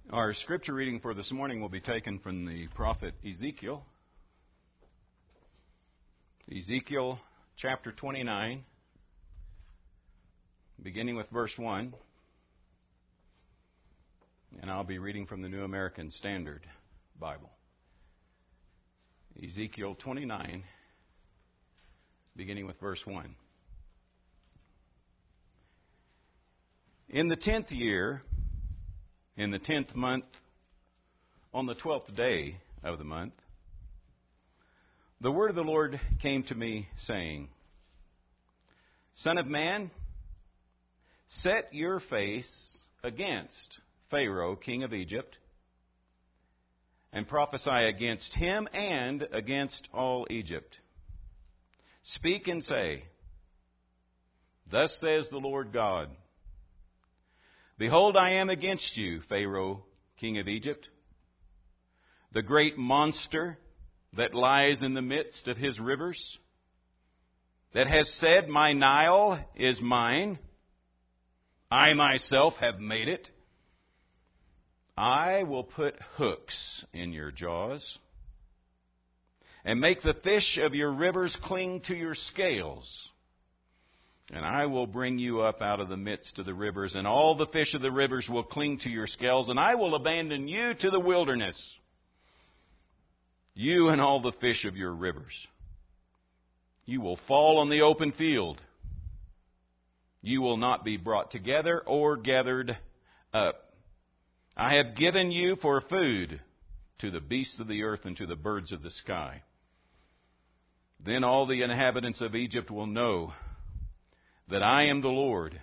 Our scripture reading for this morning will be taken from the prophet Ezekiel. Ezekiel chapter 29, beginning with verse 1. And I'll be reading from the New American Standard Bible. Ezekiel 29, beginning with verse 1. In the 10th year, in the 10th month, on the 12th day of the month, the word of the Lord came to me, saying, Son of man, set your face against Pharaoh, king of Egypt, and prophesy against him and against all Egypt. Speak and say, Thus says the Lord God, Behold, I am against you, Pharaoh, king of Egypt, the great monster that lies in the midst of his rivers, that has said, My Nile is mine. I myself have made it. I will put hooks in your jaws and make the fish of your rivers cling to your scales. And I will bring you up out of the midst of the rivers, and all the fish of the rivers will cling to your scales, and I will abandon you to the wilderness, you and all the fish of your rivers. You will fall on the open field. You will not be brought together or gathered up. I have given you for food to the beasts of the earth and to the birds of the sky. Then all the inhabitants of Egypt will know that I am the Lord,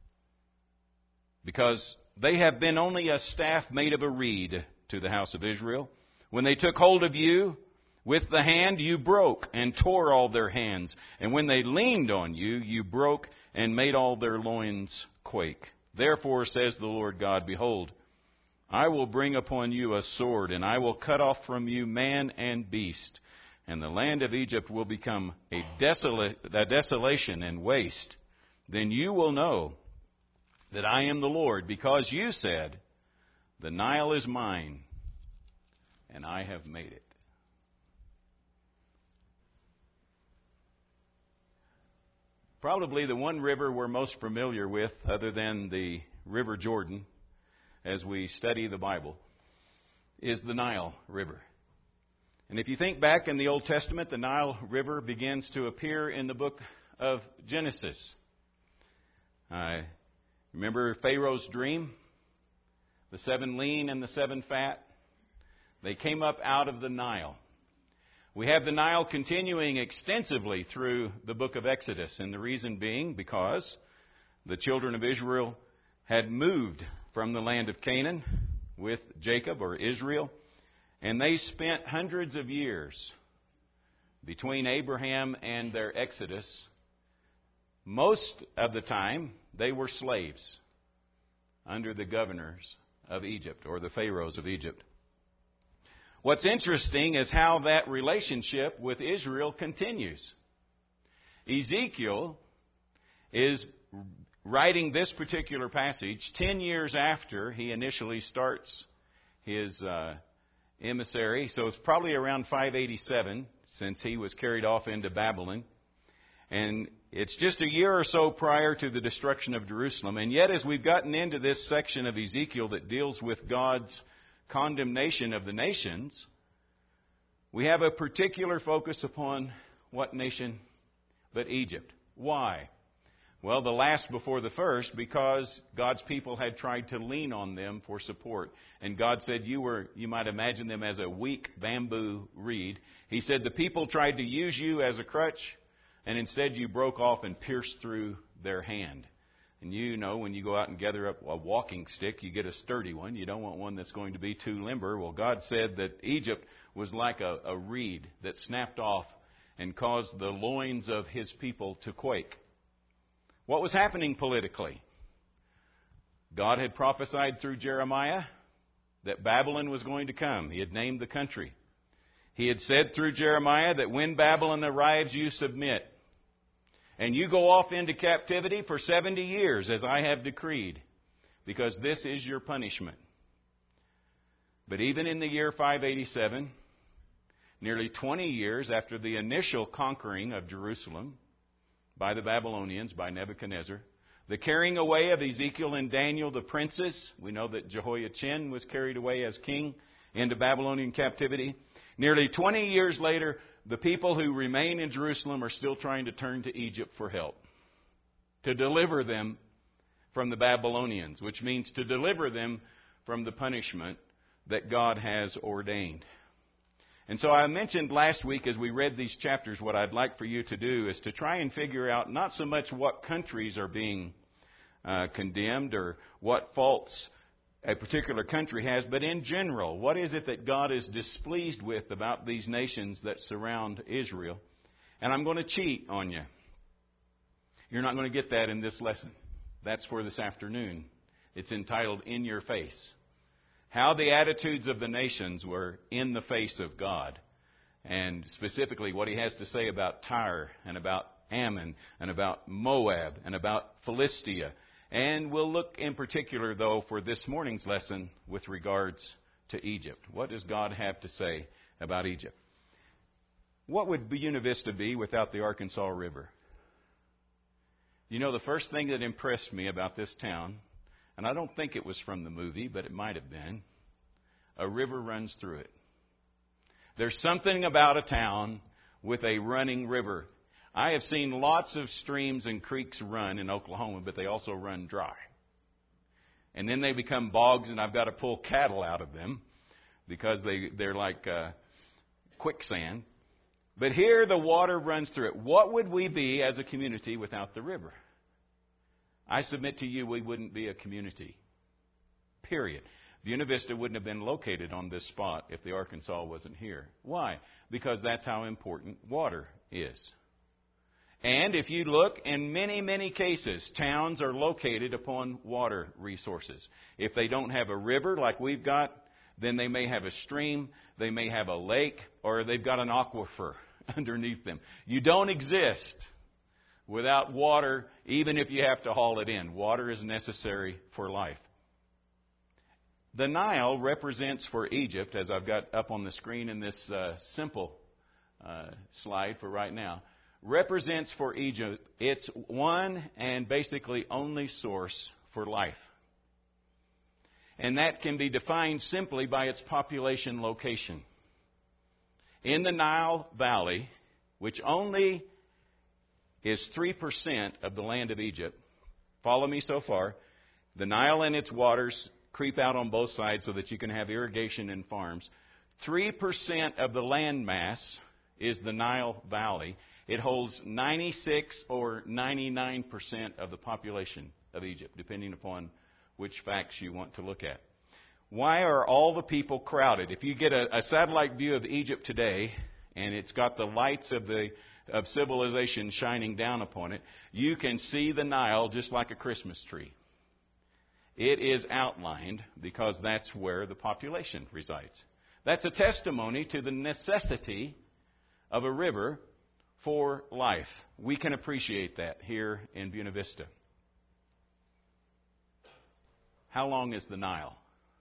because they have been only a staff made of a reed to the house of Israel. When they took hold of you with the hand, you broke and tore all their hands. And when they leaned on you, you broke and made all their loins quake. Therefore, says the Lord God, Behold, I will bring upon you a sword, and I will cut off from you man and beast. And the land of Egypt will become a desolation and waste. Then you will know that I am the Lord, because you said, The Nile is mine, and I have made it. Probably the one river we're most familiar with, other than the River Jordan, as we study the Bible, is the Nile River. And if you think back in the Old Testament, the Nile River begins to appear in the book of Genesis. Remember Pharaoh's dream? The 7 lean and the 7 fat? They came up out of the Nile. We have the Nile continuing extensively through the book of Exodus, and the reason being because the children of Israel had moved from the land of Canaan with Jacob or Israel, and they spent hundreds of years between Abraham and their exodus. Most of the time, they were slaves under the governors of Egypt, or the pharaohs of Egypt. What's interesting is how that relationship with Israel continues. Ezekiel is writing this particular passage 10 years after he initially starts his emissary. So it's probably around 587 since he was carried off into Babylon. And it's just a year or so prior to the destruction of Jerusalem. And yet, as we've gotten into this section of Ezekiel that deals with God's condemnation of the nations, we have a particular focus upon what nation but Egypt. Why? Well, the last before the first, because God's people had tried to lean on them for support. And God said you might imagine them as a weak bamboo reed. He said the people tried to use you as a crutch, and instead you broke off and pierced through their hand. And you know, when you go out and gather up a walking stick, you get a sturdy one. You don't want one that's going to be too limber. Well, God said that Egypt was like a reed that snapped off and caused the loins of His people to quake. What was happening politically? God had prophesied through Jeremiah that Babylon was going to come. He had named the country. He had said through Jeremiah that when Babylon arrives, you submit. And you go off into captivity for 70 years, as I have decreed, because this is your punishment. But even in the year 587, nearly 20 years after the initial conquering of Jerusalem by the Babylonians, by Nebuchadnezzar, the carrying away of Ezekiel and Daniel, the princes, we know that Jehoiachin was carried away as king into Babylonian captivity. Nearly 20 years later, the people who remain in Jerusalem are still trying to turn to Egypt for help, to deliver them from the Babylonians, which means to deliver them from the punishment that God has ordained. And so I mentioned last week as we read these chapters, what I'd like for you to do is to try and figure out not so much what countries are being condemned or what faults a particular country has, but in general, what is it that God is displeased with about these nations that surround Israel? And I'm going to cheat on you. You're not going to get that in this lesson. That's for this afternoon. It's entitled In Your Face. How the attitudes of the nations were in the face of God. And specifically what he has to say about Tyre and about Ammon and about Moab and about Philistia. And we'll look in particular, though, for this morning's lesson with regards to Egypt. What does God have to say about Egypt? What would Buena Vista be without the Arkansas River? You know, the first thing that impressed me about this town, and I don't think it was from the movie, but it might have been, a river runs through it. There's something about a town with a running river. I have seen lots of streams and creeks run in Oklahoma, but they also run dry. And then they become bogs, and I've got to pull cattle out of them because they're like quicksand. But here the water runs through it. What would we be as a community without the river? I submit to you we wouldn't be a community. Period. Buena Vista wouldn't have been located on this spot if the Arkansas wasn't here. Why? Because that's how important water is. And if you look, in many, many cases, towns are located upon water resources. If they don't have a river like we've got, then they may have a stream, they may have a lake, or they've got an aquifer underneath them. You don't exist without water, even if you have to haul it in. Water is necessary for life. The Nile represents for Egypt, as I've got up on the screen in this simple slide for right now, represents for Egypt its one and basically only source for life. And that can be defined simply by its population location. In the Nile Valley, which only is 3% of the land of Egypt, follow me so far, the Nile and its waters creep out on both sides so that you can have irrigation and farms. 3% of the land mass is the Nile Valley. It holds 96 or 99% of the population of Egypt, depending upon which facts you want to look at. Why are all the people crowded? If you get a satellite view of Egypt today, and it's got the lights of civilization shining down upon it, you can see the Nile just like a Christmas tree. It is outlined because that's where the population resides. That's a testimony to the necessity of a river for life. We can appreciate that here in Buena Vista. How long is the Nile?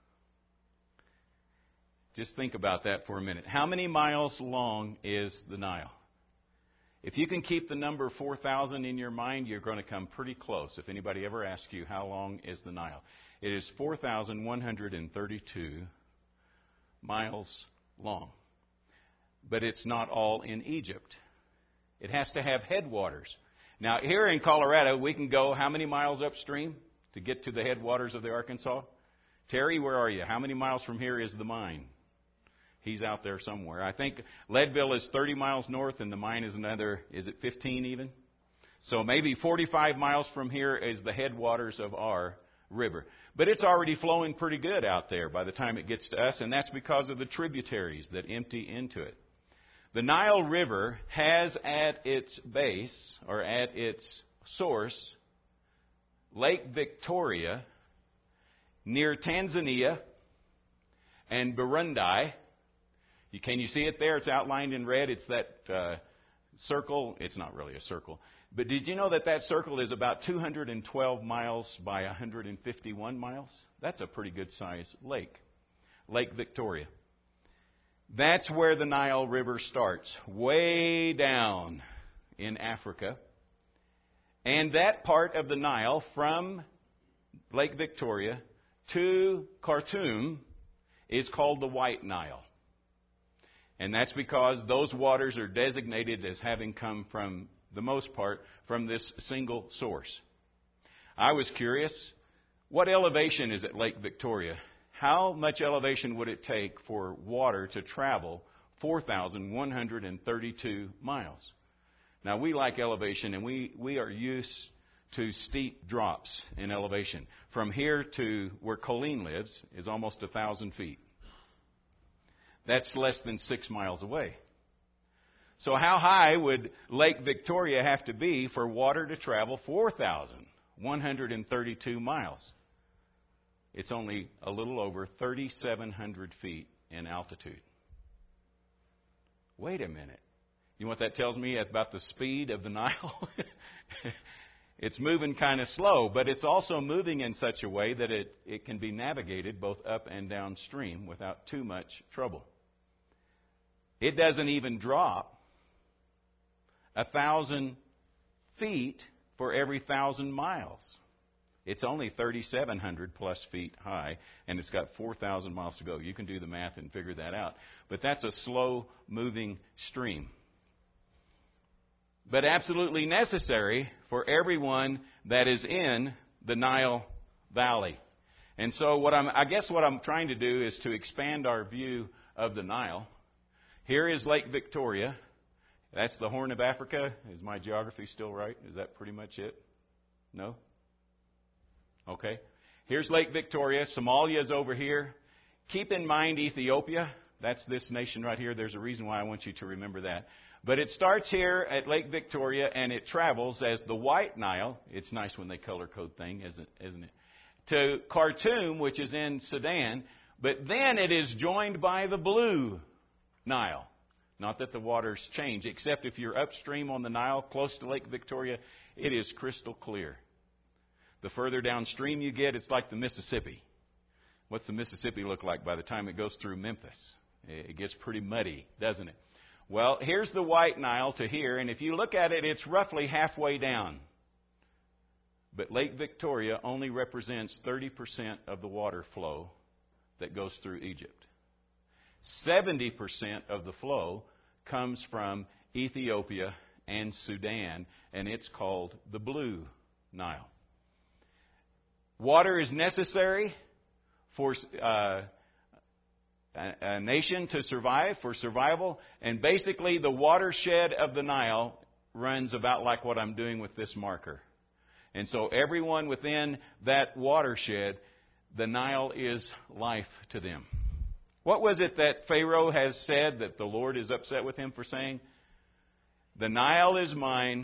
Just think about that for a minute. How many miles long is the Nile? If you can keep the number 4,000 in your mind, you're going to come pretty close. If anybody ever asks you how long is the Nile, it is 4,132 miles long. But it's not all in Egypt. It has to have headwaters. Now, here in Colorado, we can go how many miles upstream to get to the headwaters of the Arkansas? Terry, where are you? How many miles from here is the mine? He's out there somewhere. I think Leadville is 30 miles north, and the mine is another, is it 15 even? So maybe 45 miles from here is the headwaters of our river. But it's already flowing pretty good out there by the time it gets to us, and that's because of the tributaries that empty into it. The Nile River has at its base, or at its source, Lake Victoria, near Tanzania and Burundi. Can you see it there? It's outlined in red. It's that circle. It's not really a circle. But did you know that that circle is about 212 miles by 151 miles? That's a pretty good size lake. Lake Victoria. That's where the Nile River starts, way down in Africa. And that part of the Nile from Lake Victoria to Khartoum is called the White Nile. And that's because those waters are designated as having come from, the most part, from this single source. I was curious, what elevation is at Lake Victoria? How much elevation would it take for water to travel 4,132 miles? Now, we like elevation, and we are used to steep drops in elevation. From here to where Colleen lives is almost 1,000 feet. That's less than 6 miles away. So how high would Lake Victoria have to be for water to travel 4,132 miles? It's only a little over 3,700 feet in altitude. Wait a minute. You know what that tells me about the speed of the Nile? It's moving kind of slow, but it's also moving in such a way that it can be navigated both up and downstream without too much trouble. It doesn't even drop 1,000 feet for every 1,000 miles. It's only 3,700 plus feet high, and it's got 4,000 miles to go. You can do the math and figure that out. But that's a slow-moving stream. But absolutely necessary for everyone that is in the Nile Valley. And so I guess what I'm trying to do is to expand our view of the Nile. Here is Lake Victoria. That's the Horn of Africa. Is my geography still right? Is that pretty much it? No? Okay. Here's Lake Victoria. Somalia is over here. Keep in mind Ethiopia. That's this nation right here. There's a reason why I want you to remember that. But it starts here at Lake Victoria, and it travels as the White Nile. It's nice when they color code things, isn't it? To Khartoum, which is in Sudan. But then it is joined by the Blue Nile. Not that the waters change, except if you're upstream on the Nile, close to Lake Victoria, it is crystal clear. The further downstream you get, it's like the Mississippi. What's the Mississippi look like by the time it goes through Memphis? It gets pretty muddy, doesn't it? Well, here's the White Nile to here, and if you look at it, it's roughly halfway down. But Lake Victoria only represents 30% of the water flow that goes through Egypt. 70% of the flow comes from Ethiopia and Sudan, and it's called the Blue Nile. Water is necessary for a nation to survive, for survival, and basically the watershed of the Nile runs about like what I'm doing with this marker. And so everyone within that watershed, the Nile is life to them. What was it that Pharaoh has said that the Lord is upset with him for saying? The Nile is mine.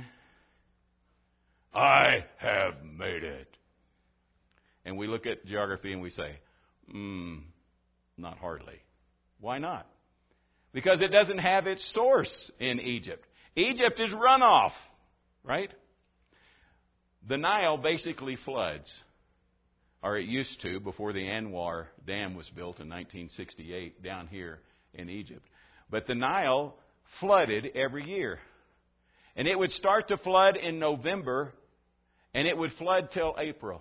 I have made it. And we look at geography and we say, not hardly. Why not? Because it doesn't have its source in Egypt. Egypt is runoff, right? The Nile basically floods, or it used to before the Anwar Dam was built in 1968 down here in Egypt. But the Nile flooded every year. And it would start to flood in November, and it would flood till April.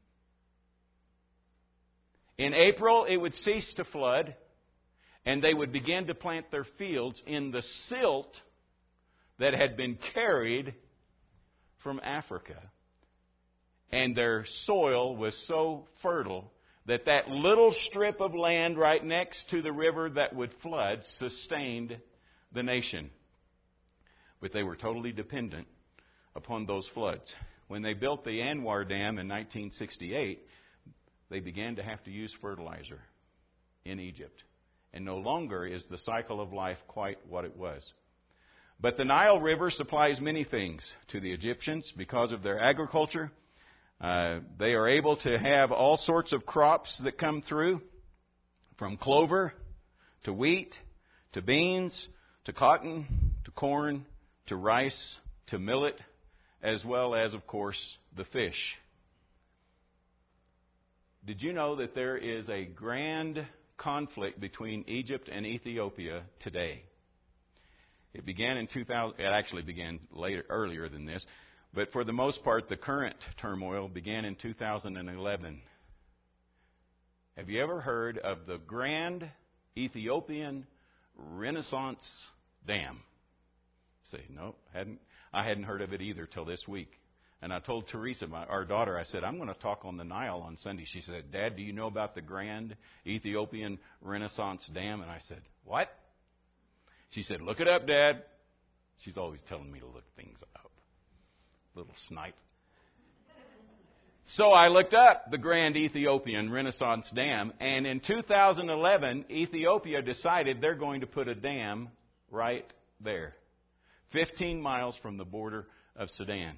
In April, it would cease to flood, and they would begin to plant their fields in the silt that had been carried from Africa. And their soil was so fertile that that little strip of land right next to the river that would flood sustained the nation. But they were totally dependent upon those floods. When they built the Anwar Dam in 1968, they began to have to use fertilizer in Egypt. And no longer is the cycle of life quite what it was. But the Nile River supplies many things to the Egyptians because of their agriculture. They are able to have all sorts of crops that come through, from clover to wheat to beans to cotton to corn to rice to millet, as well as, of course, the fish. Did you know that there is a grand conflict between Egypt and Ethiopia today. It began in 2000. It actually began earlier than this, but for the most part, the current turmoil began in 2011. Have you ever heard of the Grand Ethiopian Renaissance Dam? Say, no, I hadn't heard of it either till this week. And I told Teresa, our daughter, I said, I'm going to talk on the Nile on Sunday. She said, Dad, do you know about the Grand Ethiopian Renaissance Dam? And I said, what? She said, look it up, Dad. She's always telling me to look things up. Little snipe. So I looked up the Grand Ethiopian Renaissance Dam, and in 2011, Ethiopia decided they're going to put a dam right there, 15 miles from the border of Sudan.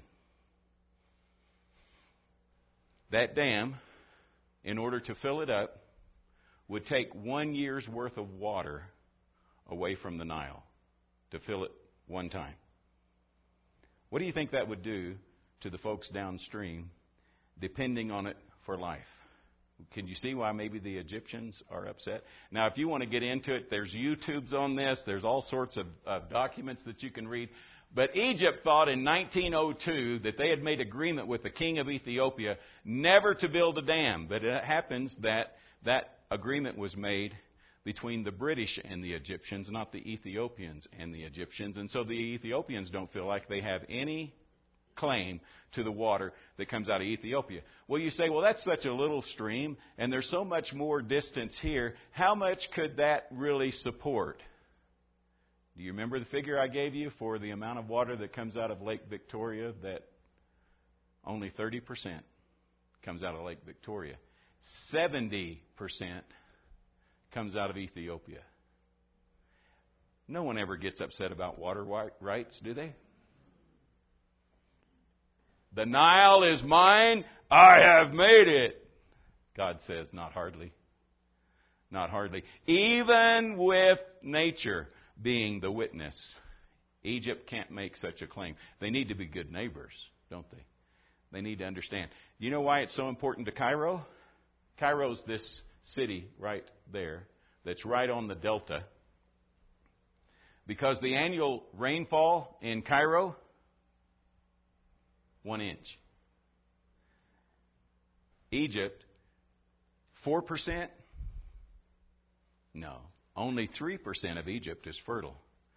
That dam, in order to fill it up, would take 1 year's worth of water away from the Nile to fill it one time. What do you think that would do to the folks downstream depending on it for life? Can you see why maybe the Egyptians are upset? Now, if you want to get into it, there's YouTubes on this. There's all sorts of documents that you can read. But Egypt thought in 1902 that they had made agreement with the king of Ethiopia never to build a dam. But it happens that that agreement was made between the British and the Egyptians, not the Ethiopians and the Egyptians. And so the Ethiopians don't feel like they have any claim to the water that comes out of Ethiopia. Well, you say, well, that's such a little stream, and there's so much more distance here. How much could that really support? Do you remember the figure I gave you for the amount of water that comes out of Lake Victoria? That only 30% comes out of Lake Victoria. 70% comes out of Ethiopia. No one ever gets upset about water rights, do they? The Nile is mine. I have made it. God says, not hardly. Not hardly. Even with nature being the witness, Egypt can't make such a claim. They need to be good neighbors, don't they? They need to understand. You know why it's so important to Cairo? Cairo's this city right there that's right on the delta. Because the annual rainfall in Cairo, 1 inch. Egypt, 4%? No. Only 3% of Egypt is fertile.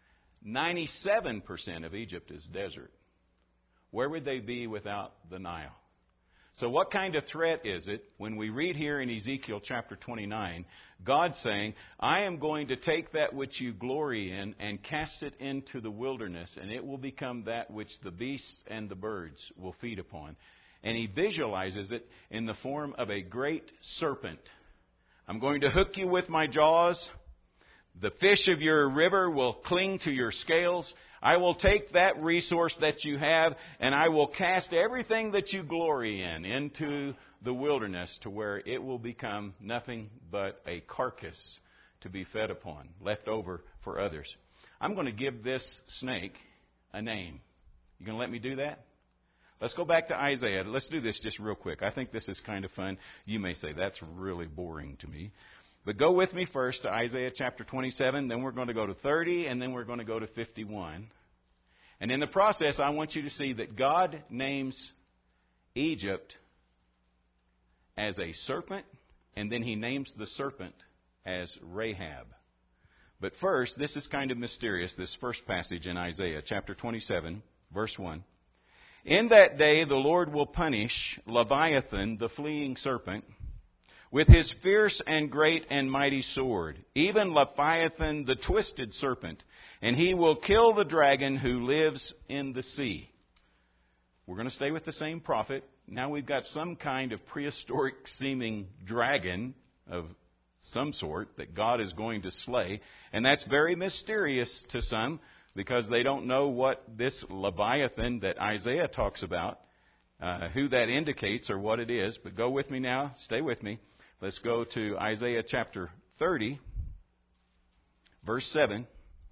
97% of Egypt is desert. Where would they be without the Nile? So what kind of threat is it when we read here in Ezekiel chapter 29, God saying, I am going to take that which you glory in and cast it into the wilderness, and it will become that which the beasts and the birds will feed upon. And he visualizes it in the form of a great serpent. I'm going to hook you with my jaws. The fish of your river will cling to your scales. I will take that resource that you have, and I will cast everything that you glory in into the wilderness to where it will become nothing but a carcass to be fed upon, left over for others. I'm going to give this snake a name. You going to let me do that? Let's go back to Isaiah. Let's do this just real quick. I think this is kind of fun. You may say, that's really boring to me. But go with me first to Isaiah chapter 27, then we're going to go to 30, and then we're going to go to 51. And in the process, I want you to see that God names Egypt as a serpent, and then he names the serpent as Rahab. But first, this is kind of mysterious, this first passage in Isaiah chapter 27, verse 1. In that day the Lord will punish Leviathan, the fleeing serpent, with his fierce and great and mighty sword, even Leviathan the twisted serpent, and he will kill the dragon who lives in the sea. We're going to stay with the same prophet. Now we've got some kind of prehistoric seeming dragon of some sort that God is going to slay. And that's very mysterious to some because they don't know what this Leviathan that Isaiah talks about, who that indicates or what it is. But go with me now. Stay with me. Let's go to Isaiah chapter 30, verse 7.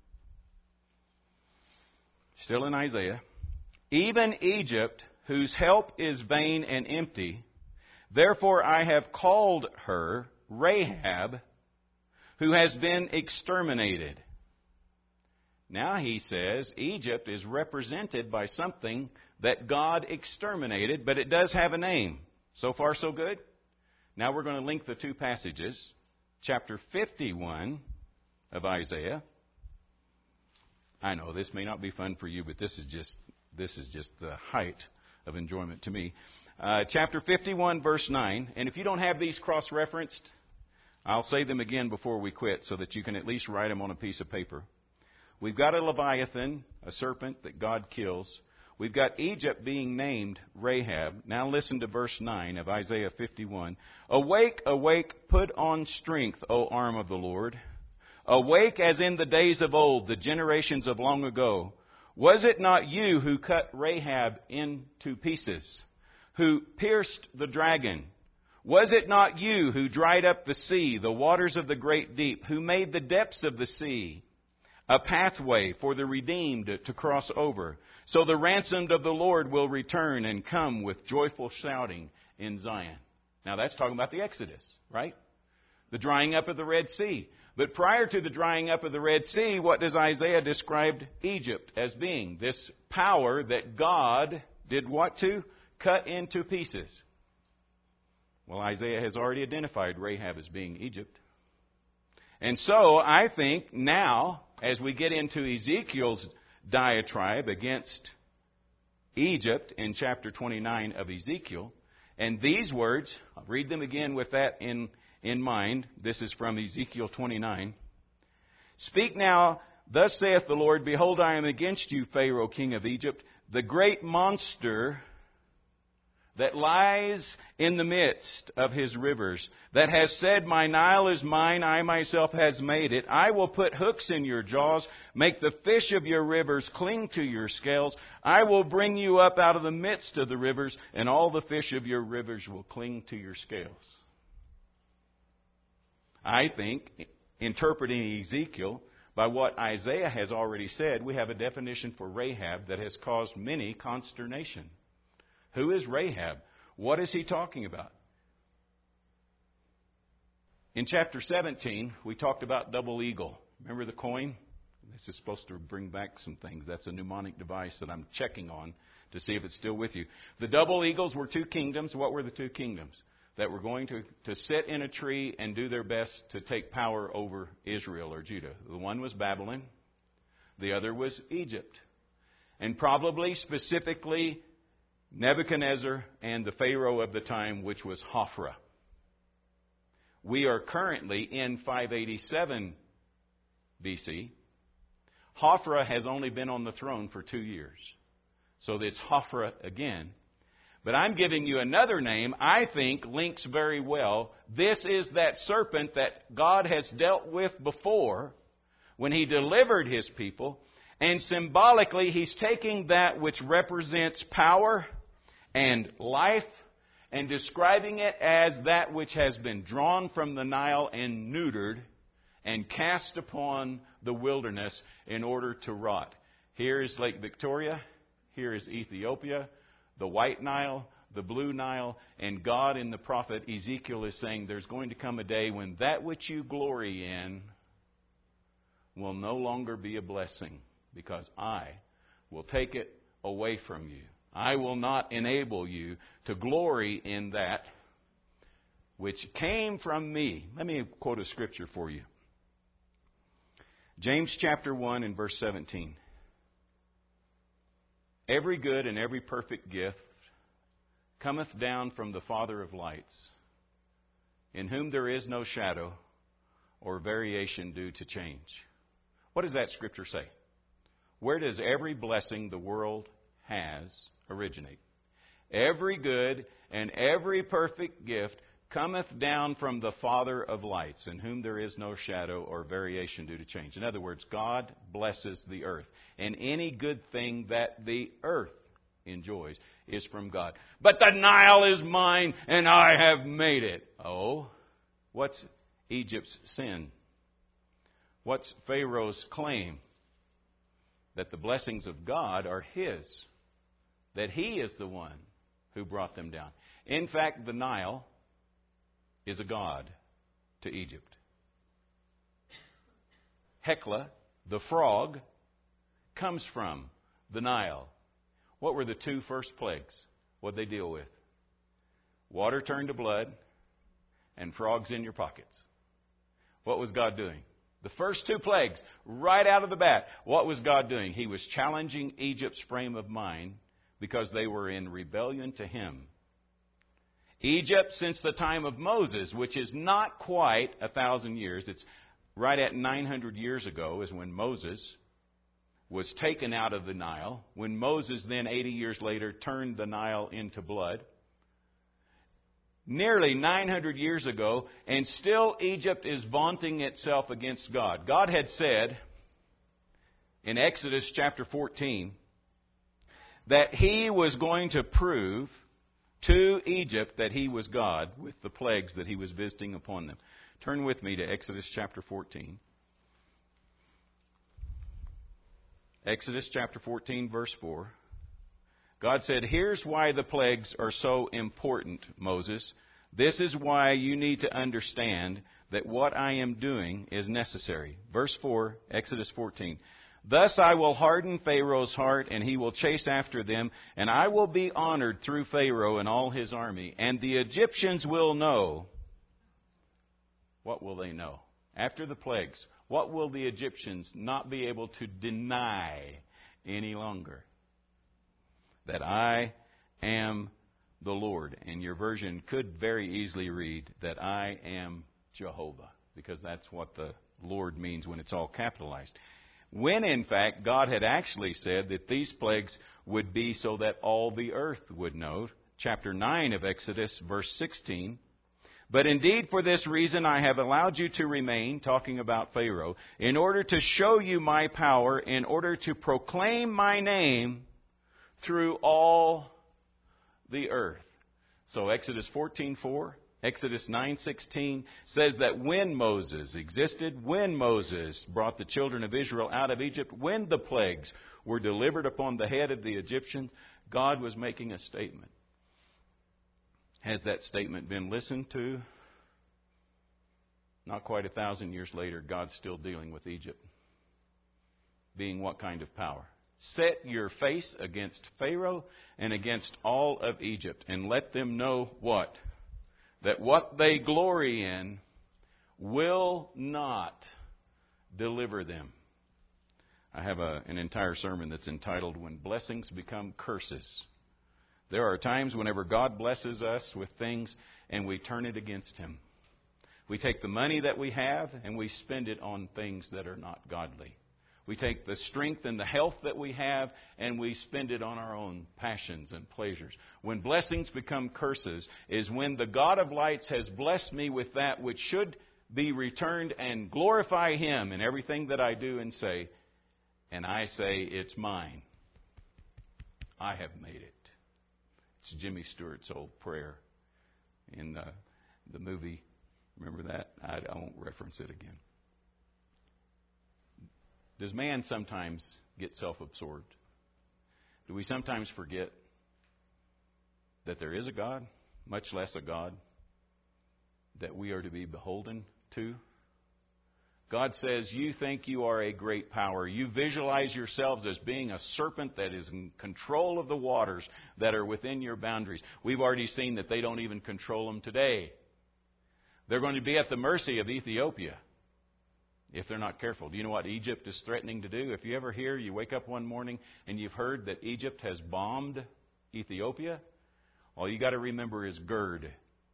Still in Isaiah. Even Egypt, whose help is vain and empty, therefore I have called her Rahab, who has been exterminated. Now he says Egypt is represented by something that God exterminated, but it does have a name. So far, so good? Now we're going to link the two passages. Chapter 51 of Isaiah. I know this may not be fun for you, but this is just the height of enjoyment to me. Chapter 51, verse 9. And if you don't have these cross-referenced, I'll say them again before we quit so that you can at least write them on a piece of paper. We've got a Leviathan, a serpent that God kills. We've got Egypt being named Rahab. Now listen to verse 9 of Isaiah 51. Awake, awake, put on strength, O arm of the Lord. Awake as in the days of old, the generations of long ago. Was it not you who cut Rahab into pieces, who pierced the dragon? Was it not you who dried up the sea, the waters of the great deep, who made the depths of the sea a pathway for the redeemed to cross over? So the ransomed of the Lord will return and come with joyful shouting in Zion. Now that's talking about the Exodus, right? The drying up of the Red Sea. But prior to the drying up of the Red Sea, what does Isaiah describe Egypt as being? This power that God did what to? Cut into pieces. Well, Isaiah has already identified Rahab as being Egypt. And so I think now, as we get into Ezekiel's diatribe against Egypt in chapter 29 of Ezekiel, and these words, I'll read them again with that in mind. This is from Ezekiel 29. Speak now, thus saith the Lord, behold, I am against you, Pharaoh, king of Egypt, the great monster that lies in the midst of his rivers, that has said, my Nile is mine, I myself has made it. I will put hooks in your jaws, make the fish of your rivers cling to your scales. I will bring you up out of the midst of the rivers, and all the fish of your rivers will cling to your scales. I think, interpreting Ezekiel by what Isaiah has already said, we have a definition for Rahab that has caused many consternation. Who is Rahab? What is he talking about? In chapter 17, we talked about double eagle. Remember the coin? This is supposed to bring back some things. That's a mnemonic device that I'm checking on to see if it's still with you. The double eagles were two kingdoms. What were the two kingdoms? That were going to sit in a tree and do their best to take power over Israel or Judah. The one was Babylon. The other was Egypt. And probably specifically Nebuchadnezzar and the Pharaoh of the time, which was Hophra. We are currently in 587 BC. Hophra has only been on the throne for 2 years. So it's Hophra again. But I'm giving you another name I think links very well. This is that serpent that God has dealt with before when He delivered His people. And symbolically, He's taking that which represents power and life and describing it as that which has been drawn from the Nile and neutered and cast upon the wilderness in order to rot. Here is Lake Victoria. Here is Ethiopia, the White Nile, the Blue Nile, and God in the prophet Ezekiel is saying there's going to come a day when that which you glory in will no longer be a blessing because I will take it away from you. I will not enable you to glory in that which came from me. Let me quote a scripture for you. James chapter 1 and verse 17. Every good and every perfect gift cometh down from the Father of lights, in whom there is no shadow or variation due to change. What does that scripture say? Where does every blessing the world has originate? Every good and every perfect gift cometh down from the Father of lights, in whom there is no shadow or variation due to change. In other words, God blesses the earth. And any good thing that the earth enjoys is from God. But the Nile is mine, and I have made it. Oh, what's Egypt's sin? What's Pharaoh's claim? That the blessings of God are his. That he is the one who brought them down. In fact, the Nile is a god to Egypt. Hekla, the frog, comes from the Nile. What were the two first plagues? What did they deal with? Water turned to blood and frogs in your pockets. What was God doing? The first two plagues, right out of the bat. What was God doing? He was challenging Egypt's frame of mind because they were in rebellion to Him. Egypt, since the time of Moses, which is not quite 1,000 years, it's right at 900 years ago is when Moses was taken out of the Nile. When Moses then, 80 years later, turned the Nile into blood. Nearly 900 years ago, and still Egypt is vaunting itself against God. God had said in Exodus chapter 14 that He was going to prove to Egypt that He was God with the plagues that He was visiting upon them. Turn with me to Exodus chapter 14. Exodus chapter 14, verse 4. God said, here's why the plagues are so important, Moses. This is why you need to understand that what I am doing is necessary. Verse 4, Exodus 14. Thus I will harden Pharaoh's heart, and he will chase after them, and I will be honored through Pharaoh and all his army. And the Egyptians will know. What will they know? After the plagues, what will the Egyptians not be able to deny any longer? That I am the Lord. And your version could very easily read that I am Jehovah, because that's what the Lord means when it's all capitalized. When, in fact, God had actually said that these plagues would be so that all the earth would know. Chapter 9 of Exodus, verse 16. But indeed, for this reason, I have allowed you to remain, talking about Pharaoh, in order to show you my power, in order to proclaim my name through all the earth. So Exodus 14:4, Exodus 9:16 says that when Moses existed, when Moses brought the children of Israel out of Egypt, when the plagues were delivered upon the head of the Egyptians, God was making a statement. Has that statement been listened to? Not quite 1,000 years later, God's still dealing with Egypt. Being what kind of power? Set your face against Pharaoh and against all of Egypt, and let them know what? That what they glory in will not deliver them. I have an entire sermon that's entitled, When Blessings Become Curses. There are times whenever God blesses us with things and we turn it against Him. We take the money that we have and we spend it on things that are not godly. We take the strength and the health that we have and we spend it on our own passions and pleasures. When blessings become curses is when the God of lights has blessed me with that which should be returned and glorify Him in everything that I do and say, and I say, it's mine. I have made it. It's Jimmy Stewart's old prayer in the movie. Remember that? I won't reference it again. Does man sometimes get self-absorbed? Do we sometimes forget that there is a God, much less a God that we are to be beholden to? God says, you think you are a great power. You visualize yourselves as being a serpent that is in control of the waters that are within your boundaries. We've already seen that they don't even control them today. They're going to be at the mercy of Ethiopia if they're not careful. Do you know what Egypt is threatening to do? If you ever hear, you wake up one morning and you've heard that Egypt has bombed Ethiopia, all you got to remember is GERD.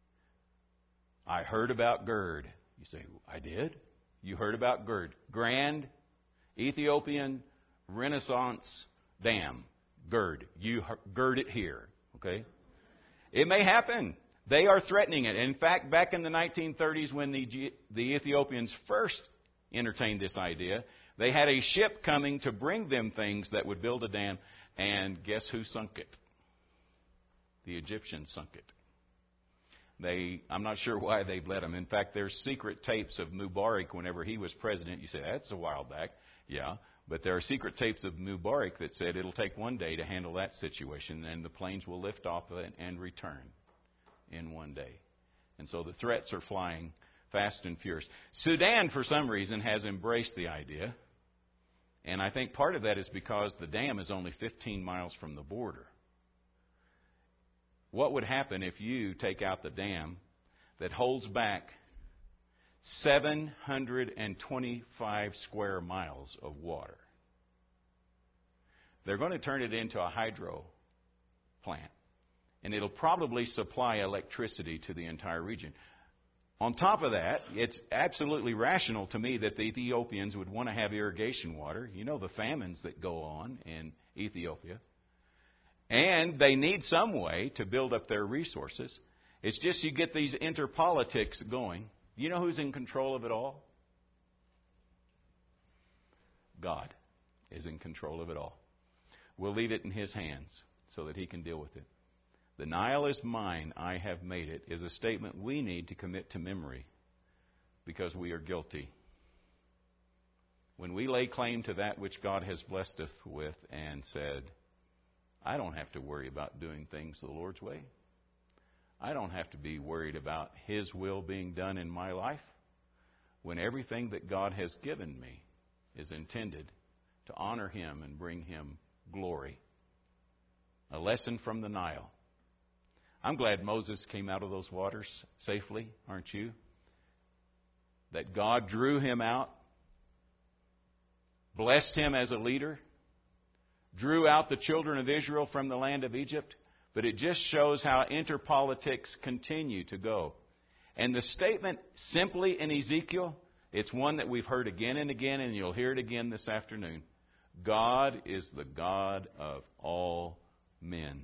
I heard about GERD. You say, I did? You heard about GERD. Grand Ethiopian Renaissance Dam. GERD. You GERD it here. Okay? It may happen. They are threatening it. In fact, back in the 1930s when the Ethiopians first entertained this idea, they had a ship coming to bring them things that would build a dam. And guess who sunk it? The Egyptians sunk it. I'm not sure why they've let them. In fact, there's secret tapes of Mubarak whenever he was president. You say, that's a while back. Yeah, but there are secret tapes of Mubarak that said it'll take one day to handle that situation, and the planes will lift off of it and return in one day. And so the threats are flying fast and furious. Sudan, for some reason, has embraced the idea. And I think part of that is because the dam is only 15 miles from the border. What would happen if you take out the dam that holds back 725 square miles of water? They're going to turn it into a hydro plant. And it'll probably supply electricity to the entire region. On top of that, it's absolutely rational to me that the Ethiopians would want to have irrigation water. You know the famines that go on in Ethiopia. And they need some way to build up their resources. It's just you get these interpolitics going. You know who's in control of it all? God is in control of it all. We'll leave it in His hands so that He can deal with it. The Nile is mine, I have made it, is a statement we need to commit to memory because we are guilty. When we lay claim to that which God has blessed us with and said, I don't have to worry about doing things the Lord's way. I don't have to be worried about His will being done in my life. When everything that God has given me is intended to honor Him and bring Him glory. A lesson from the Nile. I'm glad Moses came out of those waters safely, aren't you? That God drew him out, blessed him as a leader, drew out the children of Israel from the land of Egypt. But it just shows how interpolitics continue to go. And the statement simply in Ezekiel, it's one that we've heard again and again, and you'll hear it again this afternoon. God is the God of all men.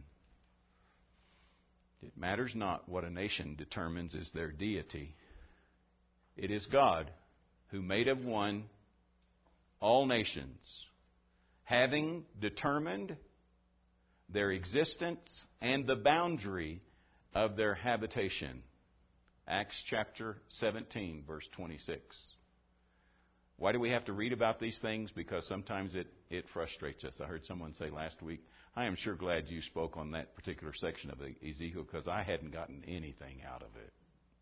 It matters not what a nation determines is their deity. It is God who made of one all nations, having determined their existence and the boundary of their habitation. Acts chapter 17, verse 26. Why do we have to read about these things? Because sometimes it frustrates us. I heard someone say last week, I am sure glad you spoke on that particular section of Ezekiel because I hadn't gotten anything out of it.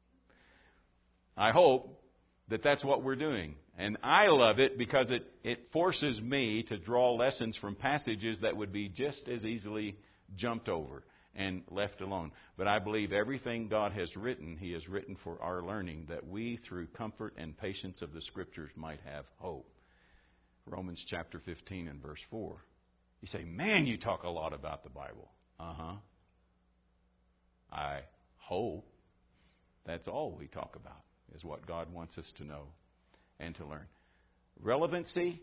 I hope that that's what we're doing. And I love it because it forces me to draw lessons from passages that would be just as easily jumped over and left alone. But I believe everything God has written, He has written for our learning, that we, through comfort and patience of the Scriptures, might have hope. Romans chapter 15 and verse 4. You say, man, you talk a lot about the Bible. I hope that's all we talk about, is what God wants us to know and to learn. Relevancy,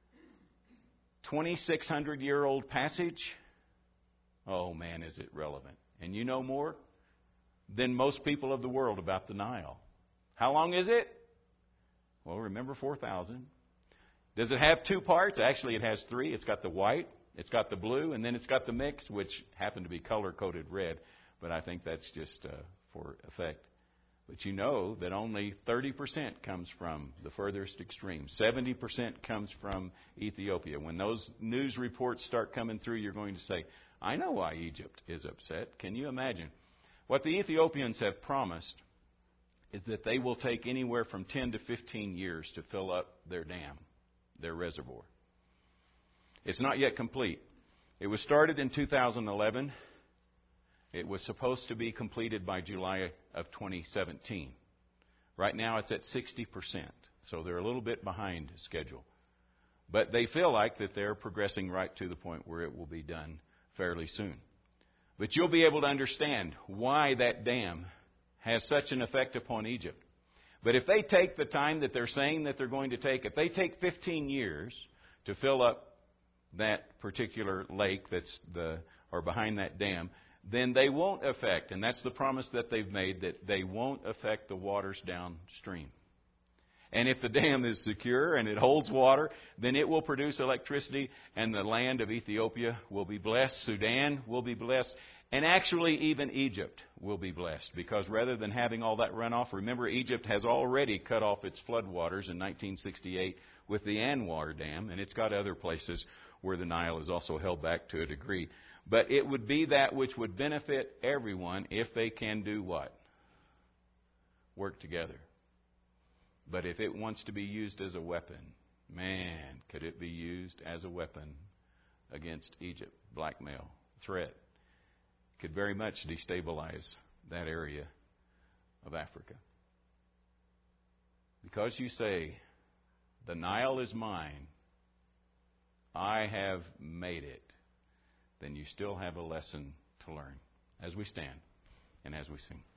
2,600-year-old passage. Oh, man, is it relevant. And you know more than most people of the world about the Nile. How long is it? Well, remember 4,000. Does it have two parts? Actually, it has three. It's got the white, it's got the blue, and then it's got the mix, which happened to be color-coded red. But I think that's just for effect. But you know that only 30% comes from the furthest extreme. 70% comes from Ethiopia. When those news reports start coming through, you're going to say, I know why Egypt is upset. Can you imagine? What the Ethiopians have promised is that they will take anywhere from 10 to 15 years to fill up their dam, their reservoir. It's not yet complete. It was started in 2011. It was supposed to be completed by July of 2017. Right now it's at 60%, so they're a little bit behind schedule. But they feel like that they're progressing right to the point where it will be done fairly soon. But you'll be able to understand why that dam has such an effect upon Egypt. But if they take the time that they're saying that they're going to take, if they take 15 years to fill up that particular lake or behind that dam, then they won't affect, and that's the promise that they've made, that they won't affect the waters downstream. And if the dam is secure and it holds water, then it will produce electricity, and the land of Ethiopia will be blessed. Sudan will be blessed. And actually, even Egypt will be blessed, because rather than having all that runoff, remember, Egypt has already cut off its floodwaters in 1968 with the Anwar Dam, and it's got other places where the Nile is also held back to a degree. But it would be that which would benefit everyone if they can do what? Work together. But if it wants to be used as a weapon, man, could it be used as a weapon against Egypt? Blackmail, threat. Could very much destabilize that area of Africa. Because you say, the Nile is mine, I have made it, then you still have a lesson to learn as we stand and as we sing.